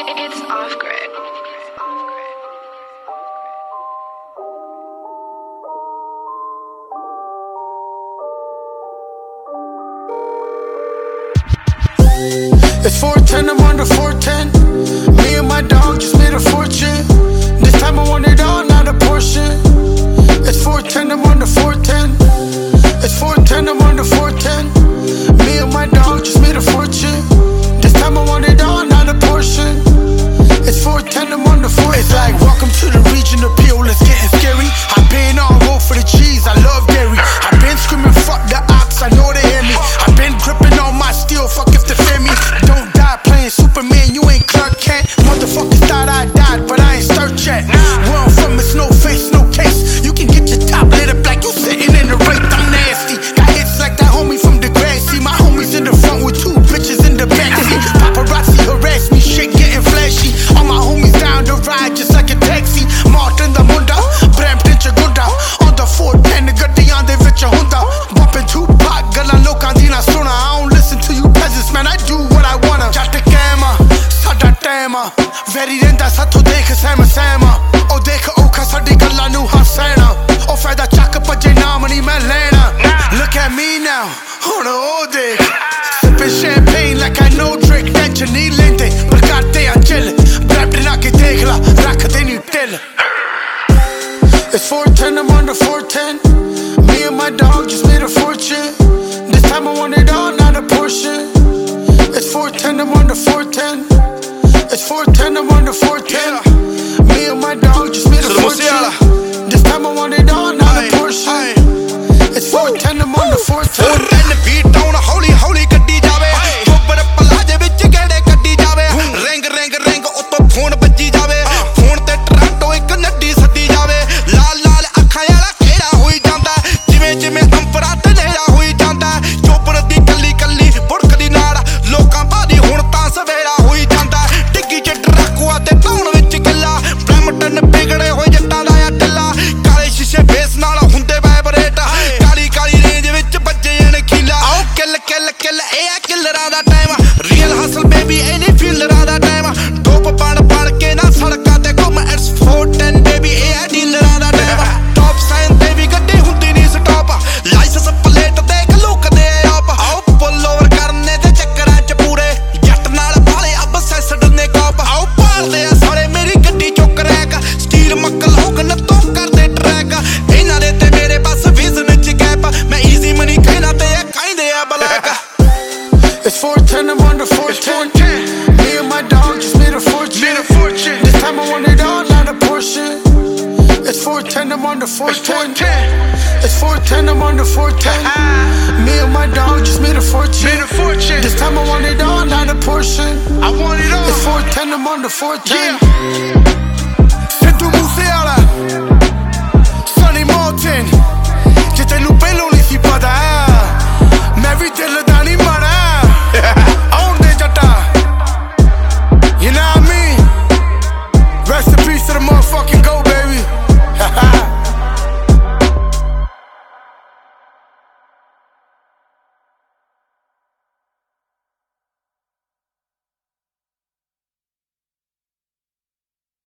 It's off grid. It's 410, I'm under 410. Me and my dog just made a fortune. This time I want it all, not a portion. It's 410, I'm under 410. It's 410, I'm under 410. Me and my dog just made a fortune. This time I want it all, not a portion. It's 410, I'm under 410. It's like, welcome to the region of Peel, it's getting scary. I've been on road for the cheese, I love dairy. I've been screaming, fuck the ops, I know they hear me. I've been gripping on my steel, fuck if they fear me. Don't die playing Superman, you ain't Clark Kent. Motherfuckers thought I died, but I ain't start yet. Where I'm from, it's no face, no case. You can get your top lit up like you sitting in the race, I'm nasty. Got hits like that homie from the Grassy. My homies in the front with two bitches in the backseat. Paparazzi harass me, shit getting flashy. All my homies down the ride just like a taxi. Martin the Munda, Brampton Chagunda. On the 410, ਗੱਡੀਆਂ ਦੇ ਵਿੱਚ ਹੁੰਦਾ. Bumping Tupac, ਗੱਲਾਂ ਲੋਕਾਂ ਦੀ ਨਾ ਸੁਣਾ. I don't listen to you peasants, man, I do what I wanna. ਜੱਟ ਕੈਮਾ, ਸਾਡਾ ਟਾਈਮ ਆ. ਵੈਰੀ ਰਹਿੰਦਾ ਸਾਥੋਂ ਦੇਖ ਸਹਿਮ ਸਹਿਮਾ. ਉਹ ਦੇਖ ਔਖਾ ਸਾਡੀ ਗੱਲਾਂ ਨੂੰ ਹੱਸਣਾ. ਉਹ ਫਾਇਦਾ ਚੱਕ ਭੱਜੇ ਨਾਮ ਨਹੀਂ ਮੈਂ ਲੈਣਾ. Look at me now, ਹੁਣ ਉਹ ਦੇਖ. Sipping champagne like I know Drake. Tension ਨਹੀਂ ਲੈਂਦੇ ਪਰ ਕਰਦੇ ਆ chill. Brampton ਆ ਕੇ ਦੇਖ ਲਾ, ਰੱਖਦੇ ਨਹੀਂ ਢਿੱਲ. It's 410, I'm under 410. Me and my dog just made a fortune. This time I want it all, not a portion. It's 410, I'm under 410. It's 410, I'm under 410. Me and my dog just made a fortune. This time I want it all, not a portion. It's 410, I'm under 410. 410 beat down, holy holy ਗੱਡੀ ਜਾਵੇ ਉੱਪਰ ਪਲਾਜੇ ਵਿੱਚ ਗੇੜੇ ਕੱਢੀ ਜਾਵੇ ring ring ring ਉੱਤੋਂ phone ਵੱਜੀ ਜਾਵੇ ਫੋਨ ਤੇ ਟਰਾਂਟੋ ਇੱਕ ਨੱਡੀ ਸੱਦੀ ਜਾਵੇ ਲਾਲ ਲਾਲ ਅੱਖਾਂ ਵਾਲਾ ਕਿਹੜਾ ਹੋਈ ਜਾਂਦਾ ਜਿਵੇਂ ਜਿਵੇਂ ਅੰਪਰਾ ਤੇ ਨੇੜਾ ਹੋਈ ਜਾਂਦਾ ਚੋਪਰ ਦੀ ਕੱਲੀ ਕੱਲੀ ਬੁੜਕਦੀ ਨਾਲ ਲੋਕਾਂ ਭਾਦੀ ਹੁਣ ਤਾਂ ਸਵੇਰਾ ਹੋਈ ਜਾਂਦਾ ਡਿੱਗੀ ਚ ਡਰਾਕੂਆ ਤੇ ਟਾਉਣ ਵਿੱਚ ਗਿੱਲਾ ਬ੍ਰੈਮਟਨ ਵਿਗੜੇ ਹੋਏ ਜੱਟਾਂ ਦਾ ਆ ਢਿੱਲਾ ਕਾਲੇ ਸ਼ੀਸ਼ੇ ਫੇਸ ਨਾਲ ਹੁੰਦੇ ਵਾਈਬਰੇਟ ਕਾਲੀ ਕਾਲੀ ਰੇਂਜ ਵਿੱਚ ਵੱਜੇ ਜਣ ਖੀਲਾ ਆਓ ਕਿੱਲ ਕਿੱਲ ਕਿੱਲ ਇਹ ਆ ਕਿੱਲਰਾਂ ਦਾ ਟਾਈਮ ਰੀਅਲ ਹਸਲ ਬੇਬੀ ਇਹ ਨਹੀਂ ਫੀਲਰਾਂ ਦਾ ਟਾਈਮ ਟੋਪ ਬਣ ਕੇ ਨਾ ਸੜਕਾਂ ਤੇ ਘੁੰਮ ਇਟਸ 410 ਬੇਬੀ ਇਹ ਆ ਡੀਲਰਾਂ ਦਾ ਟਾਈਮ ਟੌਪ ਸਾਈਨ ਤੇ ਵੀ ਗੱਡੀ ਹੁੰਦੀ ਨਹੀਂ ਸਟਾਪ ਲਾਇਸੈਂਸ ਪਲੇਟ ਤੇ ਲੁਕਦੇ ਆਪ ਆਓ ਪੁੱਲ ਓਵਰ ਕਰਨੇ ਤੇ ਚੱਕਰਾਂ ਚ ਪੂਰੇ ਜੱਟ ਨਾਲ ਵਾਲੇ ਅਬ ਸੈਸਡ ਨੇ ਕਾਪ ਆਓ ਪਾਲਦੇ ਆ ਸਾਰੇ ਮੇਰੀ ਗੱਡੀ ਚੋਂ ਕਰੈਕ ਸਟੀਲ ਮੱਕਲ ਹੋਗਨ ਤੋਂ ਕਰਦੇ ਟਰੈਕ ਇਹਨਾਂ ਦੇ ਤੇ ਮੇਰੇ ਬਸ ਵਿਜ਼ਨ ਚ ਗੈਪ ਮੈਂ ਈਜ਼ੀ ਮਨੀ ਕਹਿਣਾ ਤੇ ਇਹ ਕਹਿੰਦੇ ਆ black It's 410, I'm under 410. Me and my dog just made a fortune. This time I want it all, not a portion. It's 410, I'm under 410. It's 410, I'm under 410. Me and my dog just made a fortune. This time I want it all, not a portion. I want it all. It's 410, I'm under 410.